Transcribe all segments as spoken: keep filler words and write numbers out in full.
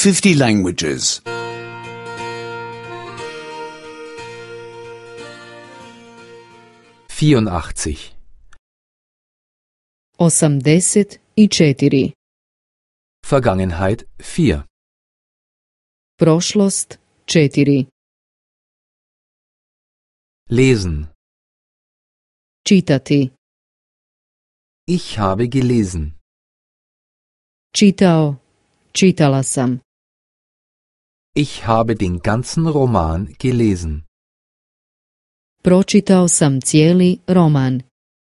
fifty languages. vierundachtzig. osamdeset i četiri. Vergangenheit vier. Prošlost četiri. Lesen. Čitati. Ich habe gelesen. Čitao, čitala sam. Ich habe den ganzen Roman gelesen. Pročitao sam cijeli roman.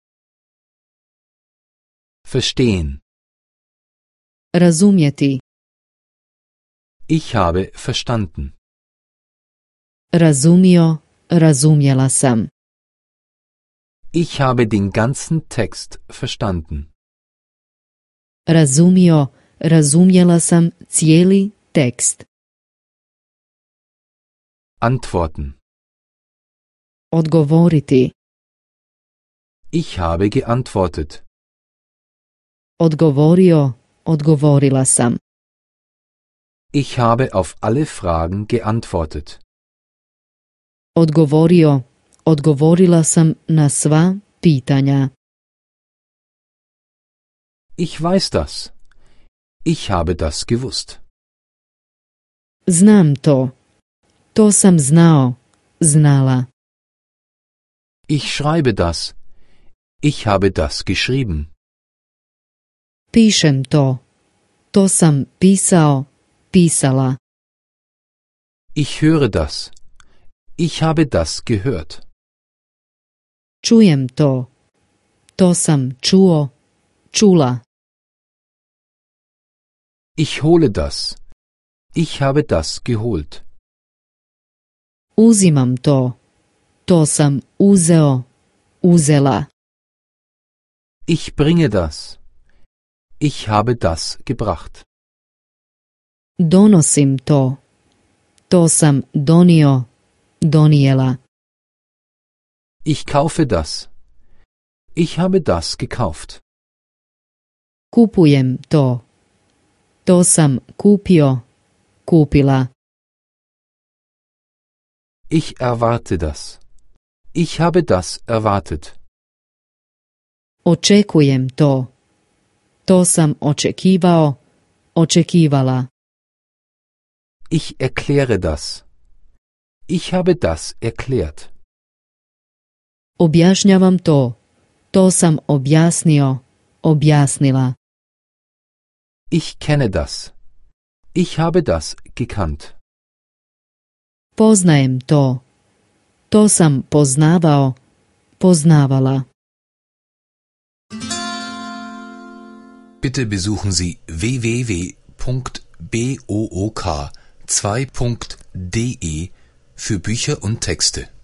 Verstehen. Razumjeti. Ich habe verstanden. Razumio, razumjela sam. Ich habe den ganzen Text verstanden. Razumio, razumjela sam cijeli tekst. Antworten. Odgovoriti. Ich habe geantwortet. Odgovorio, odgovorila sam. Ich habe auf alle Fragen geantwortet. Odgovorio, odgovorila sam na sva pitanja. Ich weiß das. Ich habe das gewusst. Znam to. To sam znao, znala. Ich schreibe das. Ich habe das geschrieben. Pišem to. To sam pisao, pisala. Ich höre das. Ich habe das gehört. Čujem to. To sam čuo, čula. Ich hole das. Ich habe das geholt. Uzimam to. To sam uzeo, uzela. Ich bringe das. Ich habe das gebracht. Donosim to. To sam donio, donijela. Ich kaufe das. Ich habe das gekauft. Kupujem to. To sam kupio, kupila. Ich erwarte das. Ich habe das erwartet. Očekujem to. To sam očekivao, očekivala. Ich erkläre das. Ich habe das erklärt. Objašnjavam to. To sam objasnio, objasnila. Ich kenne das. Ich habe das gekannt. Poznajem to. To sam poznavao, poznavala. Bitte besuchen Sie w w w punkt book zwei punkt de für Bücher und Texte.